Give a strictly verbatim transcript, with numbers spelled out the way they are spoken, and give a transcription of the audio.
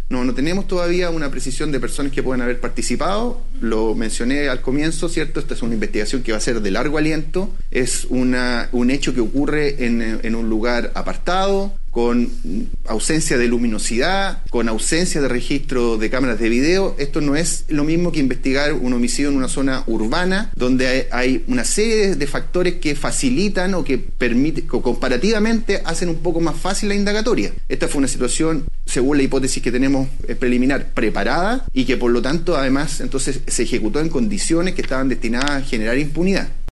No, no tenemos todavía una precisión de personas que puedan haber participado. Lo mencioné al comienzo, ¿cierto? Esta es una investigación que va a ser de largo aliento. Es una, un hecho que ocurre en, en un lugar apartado, con ausencia de luminosidad, con ausencia de registro de cámaras de video. Esto no es lo mismo que investigar un homicidio en una zona urbana, donde hay, hay una serie de factores que facilitan o que permiten, o comparativamente hacen un poco más fácil la indagatoria. Esta fue una situación, según la hipótesis que tenemos preliminar, preparada y que por lo tanto además entonces se ejecutó en condiciones que estaban destinadas a generar impunidad.